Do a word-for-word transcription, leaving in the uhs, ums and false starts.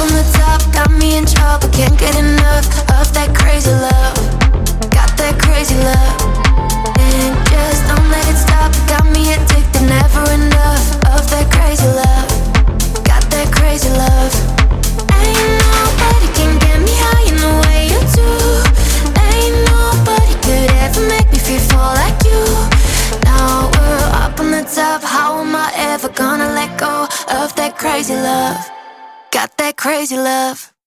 on the top, got me in trouble. Can't get enough of that crazy love. Got that crazy love, and just don't let it stop. Got me addicted, never enough of that crazy love. Got that crazy love. Ain't nobody can get me high in the way you do. Ain't nobody could ever make me feel fall like you. Now we're up on the top. How am I ever gonna let go of that crazy love? Got that crazy love.